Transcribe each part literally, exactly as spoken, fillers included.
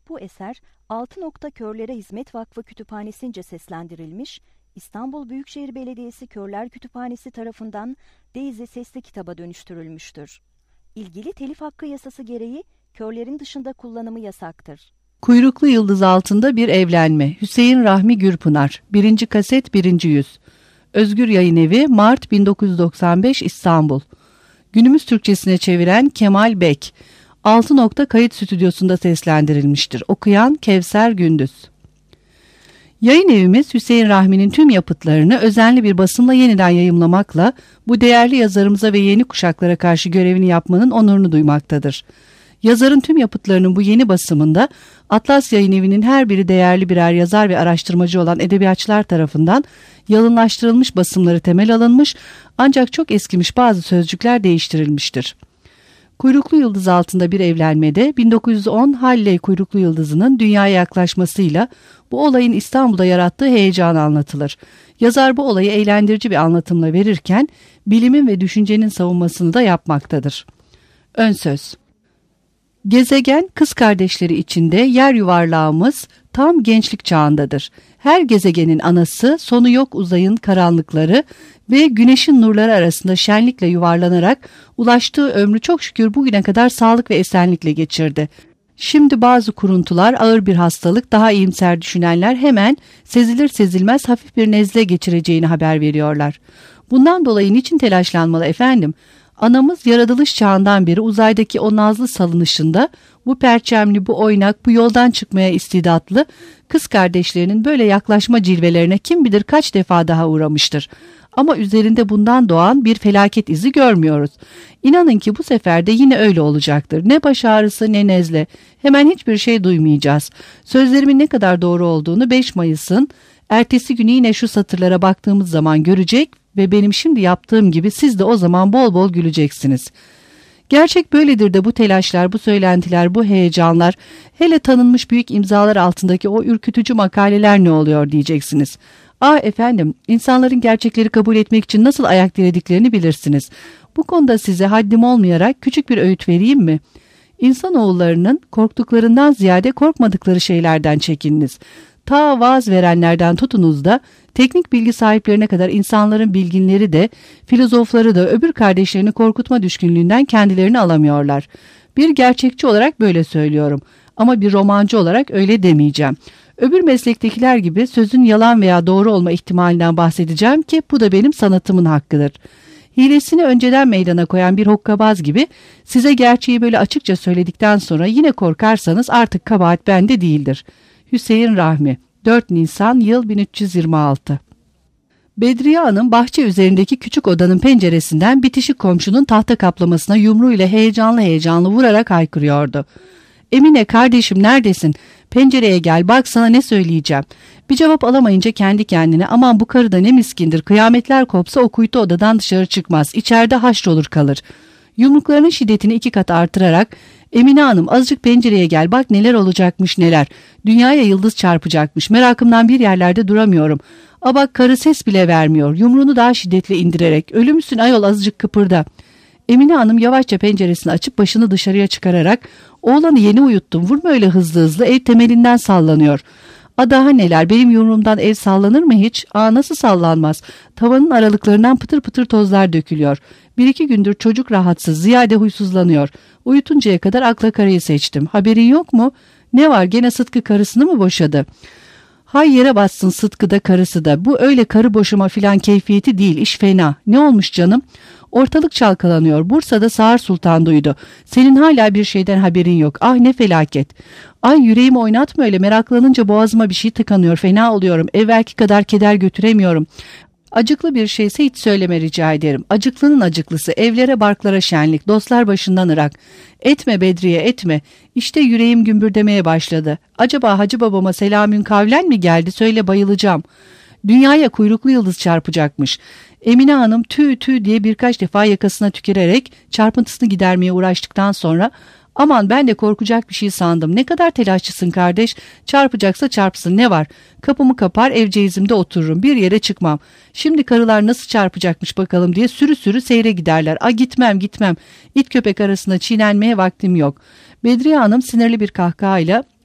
Bu eser Altı Nokta Körlere Hizmet Vakfı Kütüphanesi'nce seslendirilmiş, İstanbul Büyükşehir Belediyesi Körler Kütüphanesi tarafından Daisy sesli kitaba dönüştürülmüştür. İlgili telif hakkı yasası gereği körlerin dışında kullanımı yasaktır. Kuyruklu Yıldız Altında Bir Evlenme. Hüseyin Rahmi Gürpınar. birinci kaset birinci yüz. Özgür Yayınevi, Mart bin dokuz yüz doksan beş, İstanbul. Günümüz Türkçesine çeviren Kemal Bek. Altı Nokta Kayıt Stüdyosu'nda seslendirilmiştir. Okuyan Kevser Gündüz. Yayın evimiz Hüseyin Rahmi'nin tüm yapıtlarını özenli bir basımla yeniden yayımlamakla bu değerli yazarımıza ve yeni kuşaklara karşı görevini yapmanın onurunu duymaktadır. Yazarın tüm yapıtlarının bu yeni basımında Atlas Yayın Evi'nin her biri değerli birer yazar ve araştırmacı olan edebiyatçılar tarafından yalınlaştırılmış basımları temel alınmış, ancak çok eskimiş bazı sözcükler değiştirilmiştir. Kuyruklu Yıldız Altında Bir Evlenmede bin dokuz yüz on Halley kuyruklu yıldızının dünyaya yaklaşmasıyla bu olayın İstanbul'da yarattığı heyecan anlatılır. Yazar bu olayı eğlendirici bir anlatımla verirken bilimin ve düşüncenin savunmasını da yapmaktadır. Ön söz. Gezegen kız kardeşleri içinde yer yuvarlağımız tam gençlik çağındadır. Her gezegenin anası sonu yok uzayın karanlıkları ve güneşin nurları arasında şenlikle yuvarlanarak ulaştığı ömrü çok şükür bugüne kadar sağlık ve esenlikle geçirdi. Şimdi bazı kuruntular, ağır bir hastalık, daha iyimser düşünenler hemen sezilir sezilmez hafif bir nezle geçireceğini haber veriyorlar. Bundan dolayı niçin telaşlanmalı efendim? Anamız yaratılış çağından beri uzaydaki o nazlı salınışında bu perçemli, bu oynak, bu yoldan çıkmaya istidatlı kız kardeşlerinin böyle yaklaşma cilvelerine kim bilir kaç defa daha uğramıştır. Ama üzerinde bundan doğan bir felaket izi görmüyoruz. İnanın ki bu sefer de yine öyle olacaktır. Ne baş ağrısı ne nezle. Hemen hiçbir şey duymayacağız. Sözlerimin ne kadar doğru olduğunu beş Mayıs'ın ertesi günü yine şu satırlara baktığımız zaman görecek ve benim şimdi yaptığım gibi siz de o zaman bol bol güleceksiniz. Gerçek böyledir de bu telaşlar, bu söylentiler, bu heyecanlar, hele tanınmış büyük imzalar altındaki o ürkütücü makaleler ne oluyor diyeceksiniz. Ah efendim, insanların gerçekleri kabul etmek için nasıl ayak dirediklerini bilirsiniz. Bu konuda size haddim olmayarak küçük bir öğüt vereyim mi? İnsanoğullarının korktuklarından ziyade korkmadıkları şeylerden çekininiz. Ta vaaz verenlerden tutunuz da teknik bilgi sahiplerine kadar insanların bilginleri de filozofları da öbür kardeşlerini korkutma düşkünlüğünden kendilerini alamıyorlar. Bir gerçekçi olarak böyle söylüyorum ama bir romancı olarak öyle demeyeceğim. Öbür meslektekiler gibi sözün yalan veya doğru olma ihtimalinden bahsedeceğim ki bu da benim sanatımın hakkıdır. Hilesini önceden meydana koyan bir hokkabaz gibi size gerçeği böyle açıkça söyledikten sonra yine korkarsanız artık kabahat bende değildir. Hüseyin Rahmi, dört Nisan yıl bin üç yüz yirmi altı. Bedriye Hanım bahçe üzerindeki küçük odanın penceresinden bitişik komşunun tahta kaplamasına yumruğuyla heyecanlı heyecanlı vurarak haykırıyordu. Emine kardeşim neredesin? Pencereye gel, bak sana ne söyleyeceğim. Bir cevap alamayınca kendi kendine aman bu karı da ne miskindir, kıyametler kopsa o kuytu odadan dışarı çıkmaz, içeride haşrolur kalır. Yumruklarının şiddetini iki kat artırarak Emine Hanım azıcık pencereye gel, bak neler olacakmış neler. Dünyaya yıldız çarpacakmış, merakımdan bir yerlerde duramıyorum. A bak karı ses bile vermiyor, yumruğunu daha şiddetle indirerek ölü müsün ayol azıcık kıpırda. Emine Hanım yavaşça penceresini açıp başını dışarıya çıkararak oğlanı yeni uyuttum, vurma öyle hızlı hızlı, ev temelinden sallanıyor. A daha neler, benim yumruğumdan ev sallanır mı hiç? Aa nasıl sallanmaz? Tavanın aralıklarından pıtır pıtır tozlar dökülüyor. Bir iki gündür çocuk rahatsız, ziyade huysuzlanıyor. Uyutuncaya kadar akla karayı seçtim. Haberin yok mu? Ne var, gene Sıtkı karısını mı boşadı? Hay yere bassın Sıtkı da karısı da. Bu öyle karı boşama filan keyfiyeti değil, iş fena. Ne olmuş canım? Ortalık çalkalanıyor. Bursa'da Sağır Sultan duydu. Senin hala bir şeyden haberin yok. Ah ne felaket. Ay yüreğimi oynatma öyle, meraklanınca boğazıma bir şey tıkanıyor. Fena oluyorum. Evvelki kadar keder götüremiyorum. Acıklı bir şeyse hiç söyleme rica ederim. Acıklının acıklısı, evlere barklara şenlik, dostlar başından ırak. Etme Bedriye etme. İşte yüreğim gümbürdemeye başladı. Acaba Hacı babama selamün kavlen mi geldi, söyle bayılacağım. Dünyaya kuyruklu yıldız çarpacakmış. Emine Hanım tüy tüy diye birkaç defa yakasına tükürerek çarpıntısını gidermeye uğraştıktan sonra aman ben de korkacak bir şey sandım. Ne kadar telaşçısın kardeş. Çarpacaksa çarpsın, ne var? Kapımı kapar evceğizimde otururum. Bir yere çıkmam. Şimdi karılar nasıl çarpacakmış bakalım diye sürü sürü seyre giderler. A gitmem gitmem. İt köpek arasında çiğnenmeye vaktim yok. Bedriye Hanım sinirli bir kahkahayla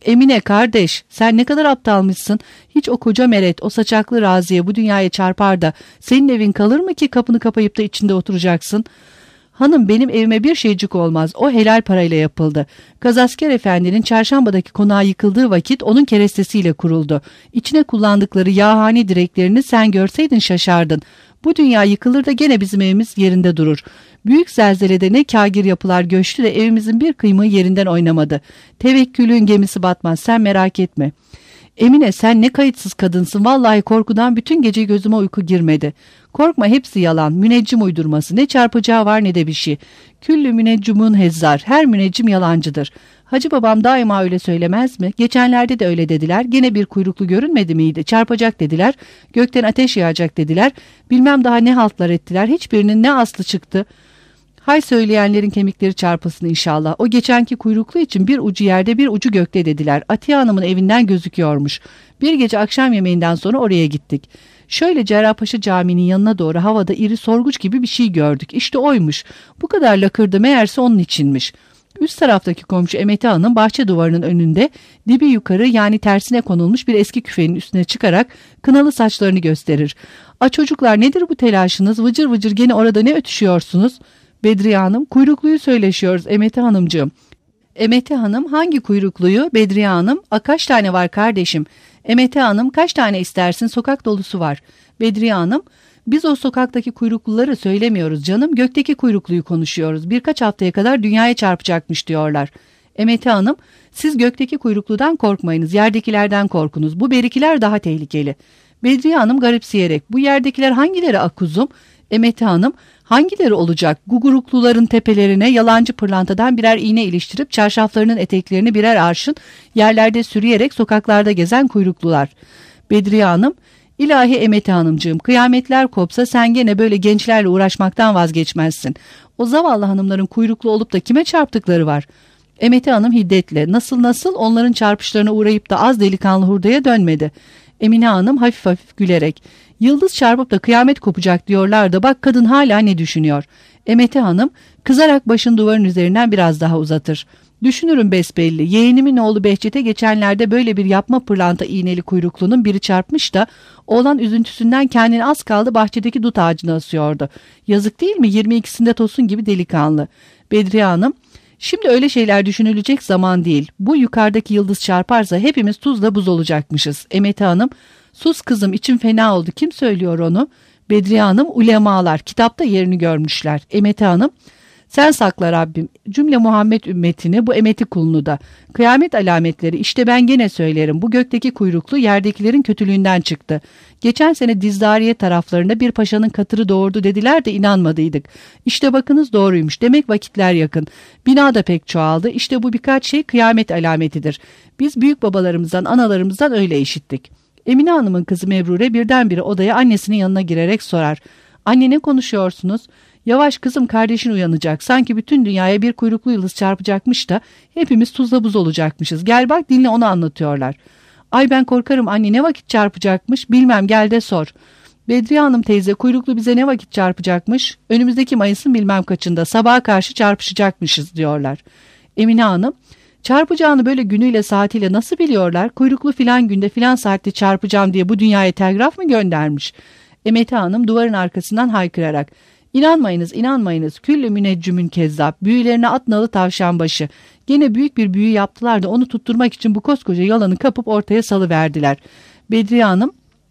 Emine kardeş, sen ne kadar aptalmışsın. Hiç o koca meret, o saçaklı Raziye bu dünyaya çarpar da senin evin kalır mı ki kapını kapayıp da içinde oturacaksın? Hanım, benim evime bir şeycik olmaz. O helal parayla yapıldı. Gazasker Efendi'nin çarşambadaki konağı yıkıldığı vakit onun kerestesiyle kuruldu. İçine kullandıkları yağhane direklerini sen görseydin şaşardın. Bu dünya yıkılır da gene bizim evimiz yerinde durur. Büyük zelzelede ne kâgir yapılar göçtü de evimizin bir kıymığı yerinden oynamadı. Tevekkülün gemisi batmaz, sen merak etme. Emine, sen ne kayıtsız kadınsın. Vallahi korkudan bütün gece gözüme uyku girmedi. Korkma, hepsi yalan. Müneccim uydurması. Ne çarpacağı var ne de bir şey. Küllü müneccimun hezzar. Her müneccim yalancıdır. Hacı babam daima öyle söylemez mi? Geçenlerde de öyle dediler. Gene bir kuyruklu görünmedi miydi? Çarpacak dediler. Gökten ateş yağacak dediler. Bilmem daha ne haltlar ettiler. Hiçbirinin ne aslı çıktı. Hay söyleyenlerin kemikleri çarpasın inşallah. O geçenki kuyruklu için bir ucu yerde bir ucu gökte dediler. Atiye Hanım'ın evinden gözüküyormuş. Bir gece akşam yemeğinden sonra oraya gittik. Şöyle Cerrahpaşa Camii'nin yanına doğru havada iri sorguç gibi bir şey gördük. İşte oymuş. Bu kadar lakırdı meğerse onun içinmiş. Üst taraftaki komşu Emeti Hanım bahçe duvarının önünde dibi yukarı yani tersine konulmuş bir eski küfenin üstüne çıkarak kınalı saçlarını gösterir. "A çocuklar, nedir bu telaşınız? Vıcır vıcır gene orada ne ötüşüyorsunuz?" Bedriye Hanım, "Kuyrukluyu söyleşiyoruz Emeti Hanımcığım." Emeti Hanım, "Hangi kuyrukluyu?" Bedriye Hanım, "A kaç tane var kardeşim?" Emeti Hanım, "Kaç tane istersin? Sokak dolusu var." Bedriye Hanım, "Biz o sokaktaki kuyrukluları söylemiyoruz canım. Gökteki kuyrukluyu konuşuyoruz. Birkaç haftaya kadar dünyaya çarpacakmış diyorlar." Emeti Hanım, "Siz gökteki kuyrukludan korkmayınız. Yerdekilerden korkunuz. Bu berikiler daha tehlikeli." Bedriye Hanım garipseyerek, "Bu yerdekiler hangileri akuzum?" Emeti Hanım, "Hangileri olacak? Gugurukluların tepelerine yalancı pırlantadan birer iğne iliştirip çarşaflarının eteklerini birer arşın yerlerde sürüyerek sokaklarda gezen kuyruklular." Bedriye Hanım, "İlahi Emeti Hanımcığım, kıyametler kopsa sen gene böyle gençlerle uğraşmaktan vazgeçmezsin. O zavallı hanımların kuyruklu olup da kime çarptıkları var?" Emeti Hanım hiddetle, "Nasıl nasıl onların çarpışlarına uğrayıp da az delikanlı hurdaya dönmedi." Emine Hanım hafif hafif gülerek, "Yıldız çarpıp da kıyamet kopacak diyorlar da bak kadın hala ne düşünüyor." Emeti Hanım kızarak başın duvarın üzerinden biraz daha uzatır. "Düşünürüm besbelli. Yeğenimin oğlu Behçet'e geçenlerde böyle bir yapma pırlanta iğneli kuyruklunun biri çarpmış da oğlan üzüntüsünden kendini az kaldı bahçedeki dut ağacına asıyordu. Yazık değil mi? yirmi ikisinde Tosun gibi delikanlı." Bedriye Hanım, "Şimdi öyle şeyler düşünülecek zaman değil. Bu yukarıdaki yıldız çarparsa hepimiz tuzla buz olacakmışız." Emeti Hanım, "Sus kızım, içim fena oldu. Kim söylüyor onu?" Bedriye Hanım, "Ulemalar. Kitapta yerini görmüşler." Emeti Hanım, "Sen sakla Rabbim cümle Muhammed ümmetini, bu emeti kulunu da. Kıyamet alametleri işte ben gene söylerim. Bu gökteki kuyruklu yerdekilerin kötülüğünden çıktı. Geçen sene Dizdariye taraflarında bir paşanın katırı doğurdu dediler de inanmadıydık. İşte bakınız doğruymuş. Demek vakitler yakın. Bina da pek çoğaldı. İşte bu birkaç şey kıyamet alametidir. Biz büyük babalarımızdan, analarımızdan öyle işittik." Emine Hanım'ın kızı Mebrure birdenbire odaya annesinin yanına girerek sorar. "Anne, ne konuşuyorsunuz?" "Yavaş kızım, kardeşin uyanacak. Sanki bütün dünyaya bir kuyruklu yıldız çarpacakmış da hepimiz tuzla buz olacakmışız. Gel bak dinle, onu anlatıyorlar." "Ay ben korkarım anne, ne vakit çarpacakmış?" "Bilmem, gel de sor." "Bedriye Hanım teyze, kuyruklu bize ne vakit çarpacakmış?" "Önümüzdeki Mayıs'ın bilmem kaçında sabaha karşı çarpışacakmışız diyorlar." Emine Hanım, "Çarpacağını böyle günüyle saatiyle nasıl biliyorlar? Kuyruklu filan günde filan saatte çarpacağım diye bu dünyaya telgraf mı göndermiş?" Emeti Hanım duvarın arkasından haykırarak, "İnanmayınız, inanmayınız. Küllü müneccümün kezzap. Büyülerine at nalı tavşan başı. Gene büyük bir büyü yaptılar da onu tutturmak için bu koskoca yalanı kapıp ortaya salıverdiler." Bedriye Hanım,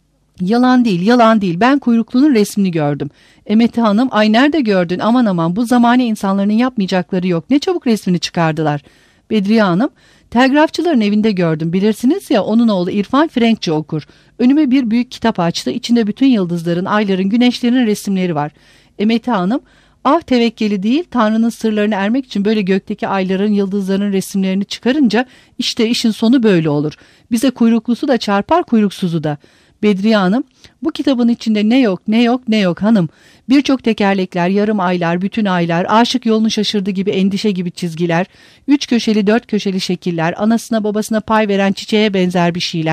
"Yalan değil, yalan değil. Ben kuyruklunun resmini gördüm." Emeti Hanım, "Ay nerede gördün? Aman aman, bu zamane insanların yapmayacakları yok. Ne çabuk resmini çıkardılar." Bedriye Hanım, "Telgrafçıların evinde gördüm. Bilirsiniz ya, onun oğlu İrfan Frenkçe okur. Önüme bir büyük kitap açtı. İçinde bütün yıldızların, ayların, güneşlerin resimleri var." Emeti Hanım, "Ah tevekkeli değil, Tanrı'nın sırlarını ermek için böyle gökteki ayların, yıldızların resimlerini çıkarınca işte işin sonu böyle olur. Bize kuyruklusu da çarpar, kuyruksuzu da." Bedriye Hanım, "Bu kitabın içinde ne yok, ne yok, ne yok hanım. Birçok tekerlekler, yarım aylar, bütün aylar, aşık yolunu şaşırdı gibi endişe gibi çizgiler, üç köşeli dört köşeli şekiller, anasına babasına pay veren çiçeğe benzer bir şeyler,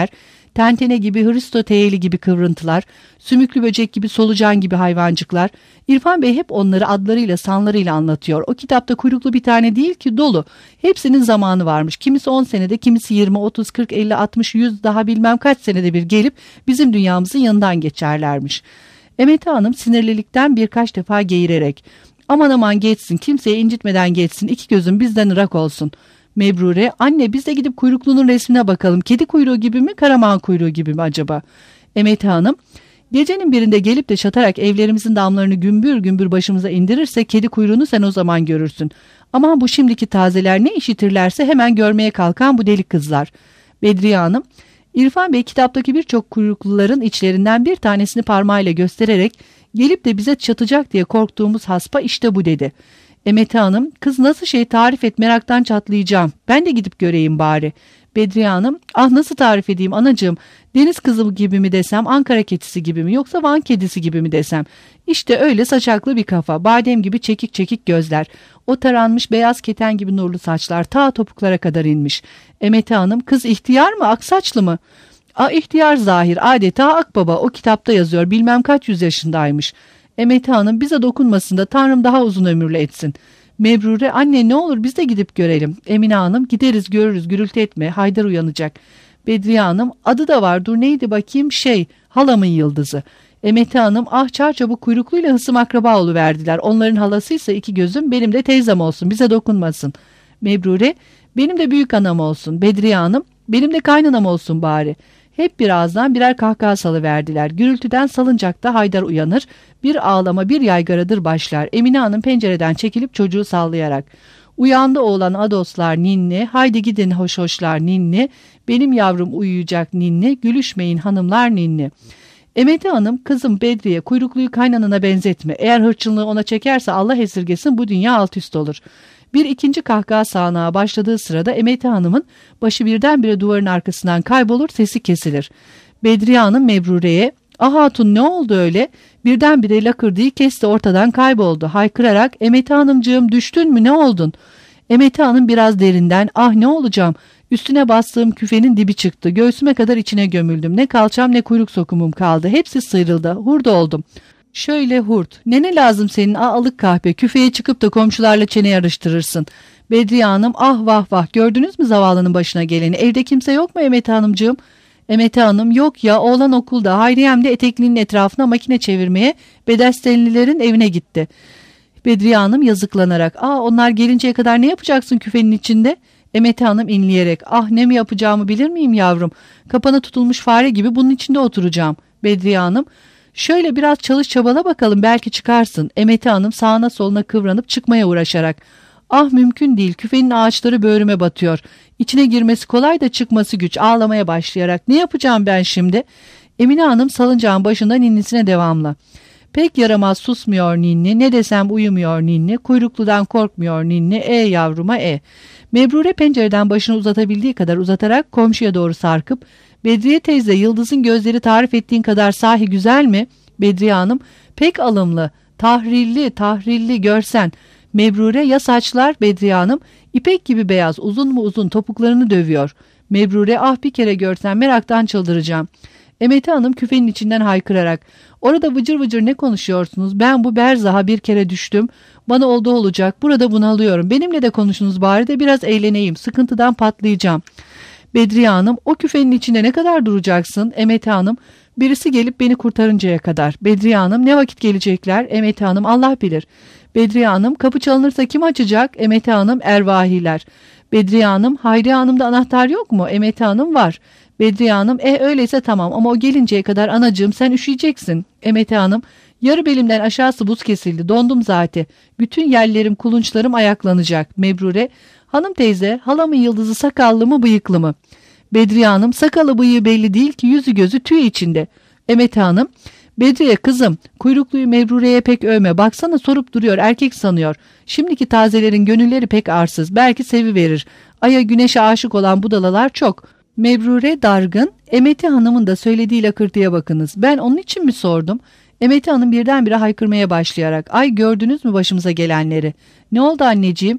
tentene gibi, Hristo teyeli gibi kıvrıntılar, sümüklü böcek gibi, solucan gibi hayvancıklar. İrfan Bey hep onları adlarıyla, sanlarıyla anlatıyor. O kitapta kuyruklu bir tane değil ki, dolu. Hepsinin zamanı varmış. Kimisi on senede, kimisi yirmi, otuz, kırk, elli, altmış, yüz, daha bilmem kaç senede bir gelip bizim dünyamızın yanından geçerlermiş. Emete Hanım sinirlilikten birkaç defa geğirerek, aman aman geçsin, kimseye incitmeden geçsin, iki gözüm bizden ırak olsun. Mebrure, anne biz de gidip kuyruklunun resmine bakalım, kedi kuyruğu gibi mi, karaman kuyruğu gibi mi acaba? Emete Hanım, gecenin birinde gelip de çatarak evlerimizin damlarını gümbür gümbür başımıza indirirse kedi kuyruğunu sen o zaman görürsün. Aman bu şimdiki tazeler ne işitirlerse hemen görmeye kalkan bu deli kızlar. Bedriye Hanım, İrfan Bey kitaptaki birçok kuyrukluların içlerinden bir tanesini parmağıyla göstererek gelip de bize çatacak diye korktuğumuz haspa işte bu dedi. Emete Hanım, kız nasıl şey tarif et, meraktan çatlayacağım, ben de gidip göreyim bari. Bedriye Hanım, ah nasıl tarif edeyim anacığım, deniz kızı gibi mi desem, Ankara kedisi gibi mi, yoksa Van kedisi gibi mi desem. İşte öyle saçaklı bir kafa, badem gibi çekik çekik gözler, o taranmış beyaz keten gibi nurlu saçlar ta topuklara kadar inmiş. Emete Hanım, kız ihtiyar mı, aksaçlı mı? A ihtiyar zahir, adeta akbaba, o kitapta yazıyor, bilmem kaç yüz yaşındaymış. Emete Hanım, bize dokunmasın da Tanrım daha uzun ömürlü etsin. Mebrure, anne ne olur biz de gidip görelim. Emine Hanım, gideriz görürüz, gürültü etme, Haydar uyanacak. Bedriye Hanım, adı da var, dur neydi bakayım, şey, halamın yıldızı. Emete Hanım, ah çarçabuk kuyrukluyla hısım akraba oluverdiler, onların halasıysa iki gözüm, benim de teyzem olsun, bize dokunmasın. Mebrure, benim de büyük anam olsun. Bedriye Hanım, benim de kaynanam olsun bari. Hep birazdan birer kahkaha salıverdiler. Gürültüden salıncakta Haydar uyanır. Bir ağlama bir yaygaradır başlar. Emine Hanım pencereden çekilip çocuğu sallayarak. Uyandı oğlan adoslar ninni. Haydi gidin hoş hoşlar ninni. Benim yavrum uyuyacak ninni. Gülüşmeyin hanımlar ninni. Emete Hanım, kızım Bedriye kuyrukluyu kaynanana benzetme. Eğer hırçınlığı ona çekerse Allah esirgesin bu dünya alt üst olur. Bir ikinci kahkaha sağanağı başladığı sırada Emete Hanım'ın başı birdenbire duvarın arkasından kaybolur, sesi kesilir. Bedriye Hanım Mebrure'ye, "Ah hatun ne oldu öyle?" Birdenbire lakırdığı kesti, ortadan kayboldu. Haykırarak, "Emete Hanımcığım düştün mü, ne oldun?" Emete Hanım biraz derinden, "Ah ne olacağım? Üstüne bastığım küfenin dibi çıktı. Göğsüme kadar içine gömüldüm. Ne kalçam ne kuyruk sokumum kaldı. Hepsi sıyrıldı. Hurda oldum." "Şöyle hurt. Ne ne lazım senin a alık kahpe? Küfeye çıkıp da komşularla çene yarıştırırsın." Bedriye Hanım, "Ah vah vah, gördünüz mü zavallının başına geleni? Evde kimse yok mu Emete Hanımcığım?" Emete Hanım, "Yok ya, oğlan okulda. Hayriyem de eteklinin etrafına makine çevirmeye Bedestenlilerin evine gitti." Bedriye Hanım yazıklanarak, "Aa, onlar gelinceye kadar ne yapacaksın küfenin içinde?" Emete Hanım inleyerek, "Ah ne mi yapacağımı bilir miyim yavrum? Kapana tutulmuş fare gibi bunun içinde oturacağım." Bedriye Hanım, "Şöyle biraz çalış çabala bakalım, belki çıkarsın." Emete Hanım sağına soluna kıvranıp çıkmaya uğraşarak, "Ah mümkün değil, küfenin ağaçları böğrüme batıyor. İçine girmesi kolay da çıkması güç." Ağlamaya başlayarak, "Ne yapacağım ben şimdi?" Emine Hanım salıncağın başında ninnisine devamlı, "Pek yaramaz, susmuyor ninni, ne desem uyumuyor ninni, kuyrukludan korkmuyor ninni, e yavruma e." Mebrure pencereden başını uzatabildiği kadar uzatarak komşuya doğru sarkıp, "Bedriye teyze, Yıldız'ın gözleri tarif ettiğin kadar sahi güzel mi?" Bedriye Hanım, "Pek alımlı, tahrilli, tahrilli görsen." Mebrure, "Ya saçlar?" Bedriye Hanım, "İpek gibi beyaz, uzun mu uzun, topuklarını dövüyor." Mebrure, "Ah bir kere görsen meraktan çıldıracağım." Emete Hanım küfenin içinden haykırarak, "Orada vıcır vıcır ne konuşuyorsunuz? Ben bu berzaha bir kere düştüm. Bana oldu olacak. Burada bunalıyorum. Benimle de konuşunuz bari de biraz eğleneyim. Sıkıntıdan patlayacağım." Bedriye Hanım, "O küfenin içinde ne kadar duracaksın?" Emete Hanım, "Birisi gelip beni kurtarıncaya kadar." Bedriye Hanım, "Ne vakit gelecekler?" Emete Hanım, "Allah bilir." Bedriye Hanım, "Kapı çalınırsa kim açacak?" Emete Hanım, "Ervahiler." Bedriye Hanım, "Hayriye Hanım'da anahtar yok mu?" Emete Hanım, "Var." Bedriye Hanım, "E öyleyse tamam, ama o gelinceye kadar anacığım sen üşüyeceksin." Emete Hanım, "Yarı belimden aşağısı buz kesildi, dondum zaten. Bütün yerlerim, kulunçlarım ayaklanacak." Mebrure, "Hanım teyze, halamın Yıldız'ı sakallı mı bıyıklı mı?" Bedriye Hanım, "Sakalı bıyığı belli değil ki, yüzü gözü tüy içinde." Emete Hanım, "Bedriye kızım, kuyrukluyu Mebrure'ye pek övme, baksana sorup duruyor, erkek sanıyor. Şimdiki tazelerin gönülleri pek arsız, belki seviverir. Aya güneşe aşık olan budalalar çok." Mebrure dargın, "Emete Hanım'ın da söylediği lakırtıya bakınız, ben onun için mi sordum?" Emete Hanım birdenbire haykırmaya başlayarak, "Ay gördünüz mü başımıza gelenleri?" "Ne oldu anneciğim?"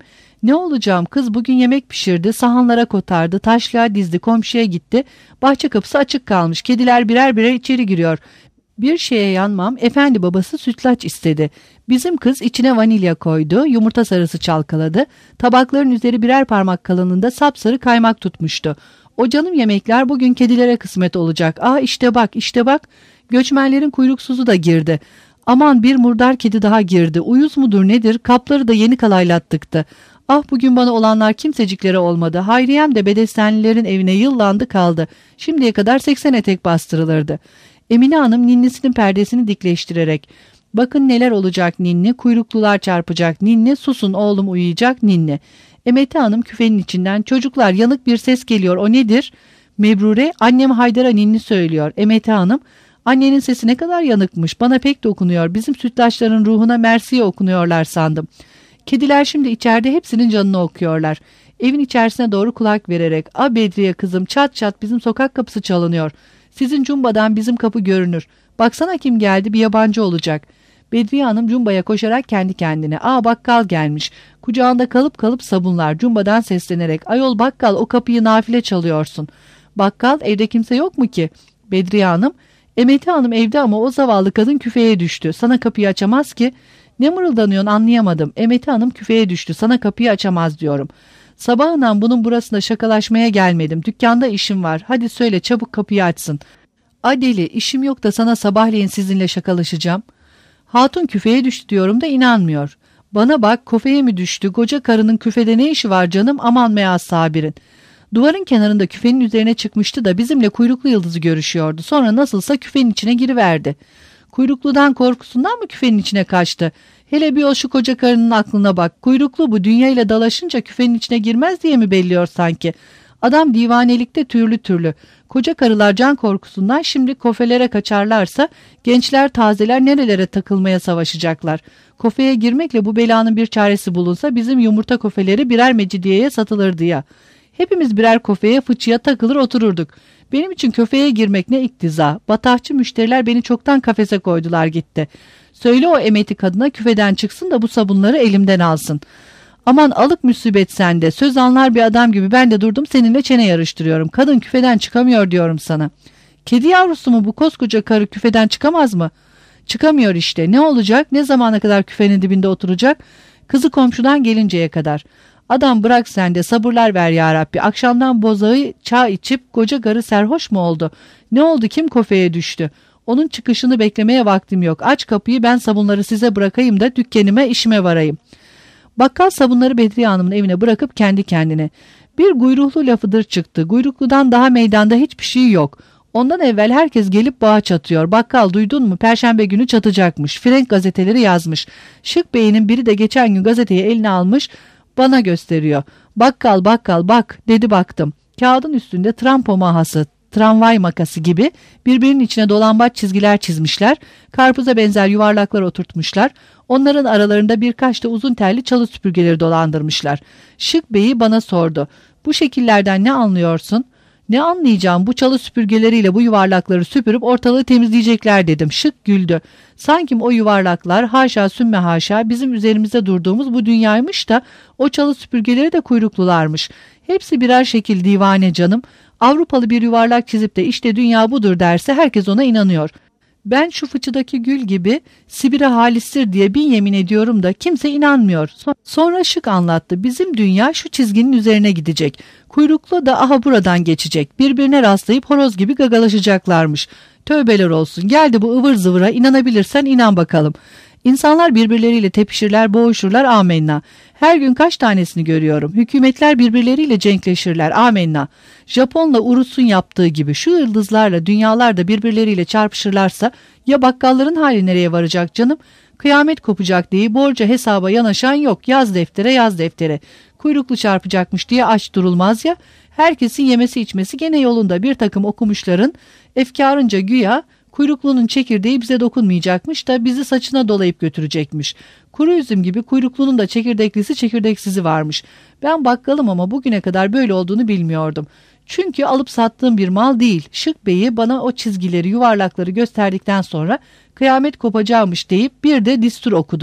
Ne olacağım, kız bugün yemek pişirdi, sahanlara kotardı, taşlığa dizdi, komşuya gitti. Bahçe kapısı açık kalmış, kediler birer birer içeri giriyor. Bir şeye yanmam, efendi babası sütlaç istedi. Bizim kız içine vanilya koydu, yumurta sarısı çalkaladı. Tabakların üzeri birer parmak kalınlığında sapsarı kaymak tutmuştu. O canım yemekler bugün kedilere kısmet olacak. Ah işte bak, işte bak. Göçmenlerin kuyruksuzu da girdi. Aman bir murdar kedi daha girdi. Uyuz mudur nedir? Kapları da yeni kalaylattıktı. Ah bugün bana olanlar kimseciklere olmadı. Hayriyem de bedestenlilerin evine yıllandı kaldı. Şimdiye kadar seksen etek bastırılırdı. Emine Hanım ninnisinin perdesini dikleştirerek, bakın neler olacak ninni, kuyruklular çarpacak ninni, susun oğlum uyuyacak ninni. Emete Hanım küfenin içinden, çocuklar yanık bir ses geliyor, o nedir? Mebrure, annem Haydar'a ninni söylüyor. Emete Hanım, annenin sesi ne kadar yanıkmış, bana pek dokunuyor, bizim sütlaçların ruhuna mersiye okunuyorlar sandım. Kediler şimdi içeride hepsinin canını okuyorlar. Evin içerisine doğru kulak vererek, a Bedriye kızım, çat çat bizim sokak kapısı çalınıyor. Sizin cumbadan bizim kapı görünür. Baksana kim geldi, bir yabancı olacak. Bedriye Hanım cumbaya koşarak kendi kendine, aa bakkal gelmiş. Kucağında kalıp kalıp sabunlar, cumbadan seslenerek, ayol bakkal o kapıyı nafile çalıyorsun. Bakkal, evde kimse yok mu ki? Bedriye Hanım, Emete Hanım evde ama o zavallı kadın küfeye düştü. Sana kapıyı açamaz ki. Ne mırıldanıyorsun anlayamadım. Emete Hanım küfeye düştü, sana kapıyı açamaz diyorum. Sabahından bunun burasında şakalaşmaya gelmedim. Dükkanda işim var. Hadi söyle çabuk kapıyı açsın. Adeli, işim yok da sana sabahleyin sizinle şakalaşacağım. Hatun küfeye düştü diyorum da inanmıyor. Bana bak, kofeye mi düştü? Koca karının küfede ne işi var canım? Aman meaz sabirin. Duvarın kenarında küfenin üzerine çıkmıştı da bizimle kuyruklu yıldızı görüşüyordu. Sonra nasılsa küfenin içine giriverdi. Kuyrukludan korkusundan mı küfenin içine kaçtı? Hele bir o şu koca karının aklına bak. Kuyruklu bu dünyayla dalaşınca küfenin içine girmez diye mi belliyor sanki? Adam divanelikte türlü türlü. Koca karılar can korkusundan şimdi kofelere kaçarlarsa gençler tazeler nerelere takılmaya savaşacaklar. Kofeye girmekle bu belanın bir çaresi bulunsa bizim yumurta kofeleri birer mecidiyeye satılırdı ya. Hepimiz birer kofeye fıçıya takılır otururduk. Benim için köfeye girmek ne iktiza. Batahçı müşteriler beni çoktan kafese koydular gitti. Söyle o emeti kadına küfeden çıksın da bu sabunları elimden alsın. Aman alık musibet sende. Söz anlar bir adam gibi ben de durdum seninle çene yarıştırıyorum. Kadın küfeden çıkamıyor diyorum sana. Kedi yavrusu mu bu koskoca karı küfeden çıkamaz mı? Çıkamıyor işte. Ne olacak? Ne zamana kadar küfenin dibinde oturacak? Kızı komşudan gelinceye kadar. Adam bırak sen de sabırlar ver ya Rabbi. Akşamdan bozağı çağ içip koca karı serhoş mu oldu? Ne oldu, kim kofeye düştü? Onun çıkışını beklemeye vaktim yok. Aç kapıyı, ben sabunları size bırakayım da dükkanıma işime varayım. Bakkal sabunları Bedriye Hanım'ın evine bırakıp kendi kendine. Bir guyruhlu lafıdır çıktı. Guyrukludan daha meydanda hiçbir şey yok. Ondan evvel herkes gelip bağa çatıyor. Bakkal duydun mu? Perşembe günü çatacakmış. Frenk gazeteleri yazmış. Şık Bey'in biri de geçen gün gazeteyi eline almış bana gösteriyor. Bakkal bakkal bak dedi, baktım. Kağıdın üstünde trampo mahası, tramvay makası gibi birbirinin içine dolambaç çizgiler çizmişler. Karpuza benzer yuvarlaklar oturtmuşlar. Onların aralarında birkaç da uzun telli çalı süpürgeleri dolandırmışlar. Şık Bey'i bana sordu. Bu şekillerden ne anlıyorsun? Ne anlayacağım, bu çalı süpürgeleriyle bu yuvarlakları süpürüp ortalığı temizleyecekler dedim. Şık güldü. Sanki o yuvarlaklar haşa sümme haşa bizim üzerimizde durduğumuz bu dünyaymış da o çalı süpürgeleri de kuyruklularmış. Hepsi birer şekil divane canım. Avrupalı bir yuvarlak çizip de işte dünya budur derse herkes ona inanıyor. Ben şu fıçıdaki gül gibi Sibir'e halistir diye bin yemin ediyorum da kimse inanmıyor. Sonra Şık anlattı. Bizim dünya şu çizginin üzerine gidecek. Kuyruklu da aha buradan geçecek. Birbirine rastlayıp horoz gibi gagalaşacaklarmış. Tövbeler olsun. Geldi bu ıvır zıvıra, inanabilirsen inan bakalım. İnsanlar birbirleriyle tepişirler, boğuşurlar, amenna. Her gün kaç tanesini görüyorum. Hükümetler birbirleriyle cenkleşirler, amenna. Japonla Urus'un yaptığı gibi şu yıldızlarla dünyalar da birbirleriyle çarpışırlarsa ya bakkalların hali nereye varacak canım? Kıyamet kopacak diye borca hesaba yanaşan yok. Yaz deftere yaz deftere. Kuyruklu çarpacakmış diye aç durulmaz ya. Herkesin yemesi içmesi gene yolunda. Bir takım okumuşların efkarınca güya kuyruklunun çekirdeği bize dokunmayacakmış da bizi saçına dolayıp götürecekmiş. Kuru üzüm gibi kuyruklunun da çekirdeklisi çekirdeksizi varmış. Ben bakkalım ama bugüne kadar böyle olduğunu bilmiyordum. Çünkü alıp sattığım bir mal değil. Şık Bey'i bana o çizgileri, yuvarlakları gösterdikten sonra kıyamet kopacakmış deyip bir de distur okudu.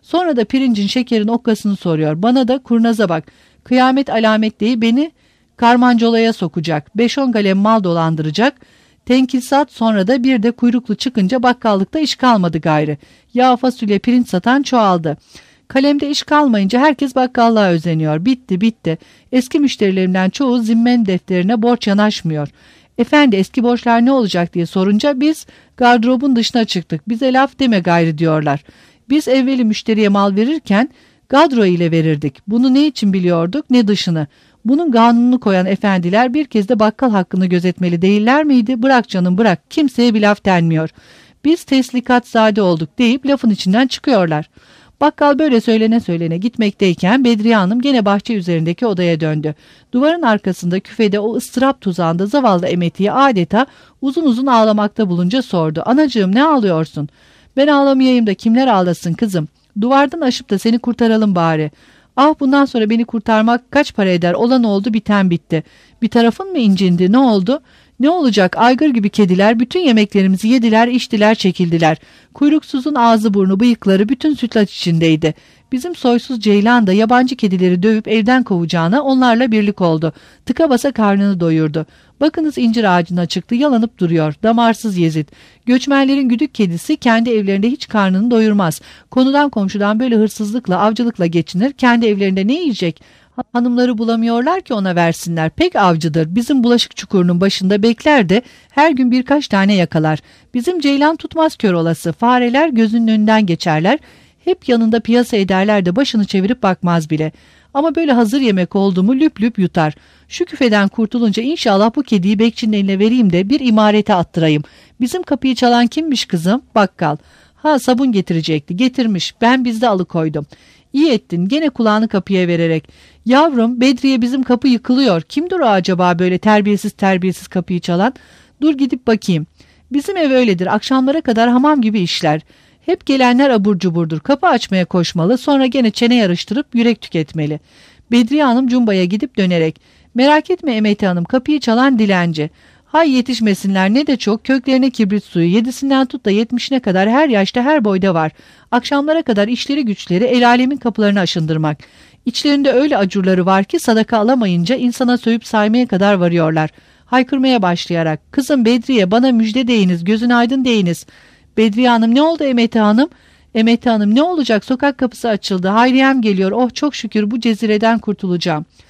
Sonra da pirincin şekerin okkasını soruyor. Bana da kurnaza bak. Kıyamet alamet değil, beni karmancolaya sokacak. Beş on kalem mal dolandıracak. Tenkisat, sonra da bir de kuyruklu çıkınca bakkallıkta iş kalmadı gayrı. Yağ, fasulye, pirinç satan çoğaldı. Kalemde iş kalmayınca herkes bakkallığa özeniyor. Bitti bitti. Eski müşterilerimden çoğu zimmen defterine borç yanaşmıyor. Efendi, eski borçlar ne olacak diye sorunca biz gardırobun dışına çıktık. Bize laf deme gayrı diyorlar. Biz evveli müşteriye mal verirken gadro ile verirdik. Bunu ne için biliyorduk, ne dışını. Bunun kanununu koyan efendiler bir kez de bakkal hakkını gözetmeli değiller miydi? Bırak canım bırak, kimseye bir laf denmiyor. Biz teslikatzade olduk deyip lafın içinden çıkıyorlar. Bakkal böyle söylene söylene gitmekteyken Bedriye Hanım gene bahçe üzerindeki odaya döndü. Duvarın arkasında küfede o ıstırap tuzağında zavallı emetiği adeta uzun uzun ağlamakta bulunca sordu. Anacığım, ne ağlıyorsun? Ben ağlamayayım da kimler ağlasın kızım? Duvardan aşıp da seni kurtaralım bari. Ah, bundan sonra beni kurtarmak kaç para eder? Olan oldu, biten bitti. Bir tarafın mı incindi? Ne oldu? Ne olacak? Aygır gibi kediler bütün yemeklerimizi yediler, içtiler, çekildiler. Kuyruksuzun ağzı, burnu, bıyıkları bütün sütlaç içindeydi. Bizim soysuz ceylan da yabancı kedileri dövüp evden kovacağına onlarla birlik oldu. Tıka basa karnını doyurdu. Bakınız, incir ağacına çıktı, yalanıp duruyor. Damarsız Yezid. Göçmenlerin güdük kedisi kendi evlerinde hiç karnını doyurmaz. Konudan komşudan böyle hırsızlıkla, avcılıkla geçinir. Kendi evlerinde ne yiyecek? Hanımları bulamıyorlar ki ona versinler. Pek avcıdır. Bizim bulaşık çukurunun başında bekler de her gün birkaç tane yakalar. Bizim ceylan tutmaz kör olası. Fareler gözünün önünden geçerler. Hep yanında piyasa ederler de başını çevirip bakmaz bile. Ama böyle hazır yemek oldu mu lüp lüp yutar. Şu küfeden kurtulunca inşallah bu kediyi bekçinin eline vereyim de bir imarete attırayım. Bizim kapıyı çalan kimmiş kızım? Bakkal. Ha, sabun getirecekti. Getirmiş. Ben bizde alıkoydum. İyi ettin, gene kulağını kapıya vererek. Yavrum, Bedriye, bizim kapı yıkılıyor. Kimdir o acaba böyle terbiyesiz terbiyesiz kapıyı çalan? Dur gidip bakayım. Bizim ev öyledir. Akşamlara kadar hamam gibi işler. Hep gelenler abur cuburdur. Kapı açmaya koşmalı, sonra gene çene yarıştırıp yürek tüketmeli. Bedriye Hanım cumbaya gidip dönerek. Merak etme Emeti Hanım, kapıyı çalan dilenci. Hay yetişmesinler, ne de çok, köklerine kibrit suyu, yedisinden tut da yetmişine kadar her yaşta her boyda var. Akşamlara kadar işleri güçleri el alemin kapılarını aşındırmak. İçlerinde öyle acurları var ki sadaka alamayınca insana sövüp saymaya kadar varıyorlar. Haykırmaya başlayarak, kızım Bedriye, bana müjde deyiniz, gözün aydın deyiniz. Bedriye Hanım, ne oldu Emeti Hanım? Emeti Hanım, ne olacak, sokak kapısı açıldı, Hayriyem geliyor, oh çok şükür bu cezireden kurtulacağım.